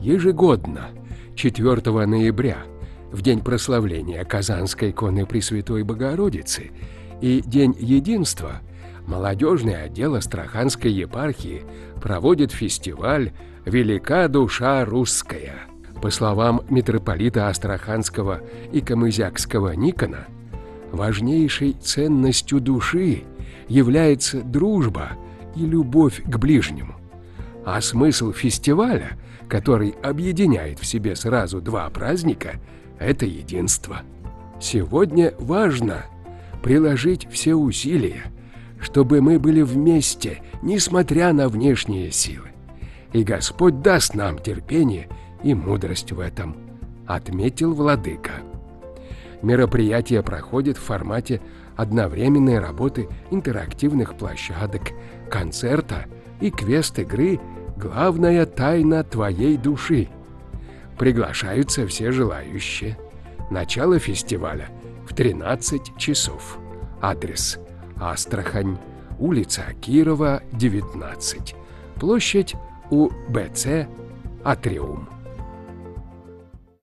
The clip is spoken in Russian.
Ежегодно, 4 ноября, в день прославления Казанской иконы Пресвятой Богородицы и День Единства, молодежный отдел Астраханской епархии проводит фестиваль «Велика душа русская». По словам митрополита Астраханского и Камызякского Никона, важнейшей ценностью души является дружба и любовь к ближнему. А смысл фестиваля, который объединяет в себе сразу два праздника, это единство. Сегодня важно приложить все усилия, чтобы мы были вместе, несмотря на внешние силы. И Господь даст нам терпение и мудрость в этом, отметил владыка. Мероприятие проходит в формате одновременной работы интерактивных площадок, концерта и квест-игры «Главная тайна твоей души». Приглашаются все желающие. Начало фестиваля в 13 часов. Адрес: Астрахань, улица Кирова, 19. Площадь УБЦ «Атриум».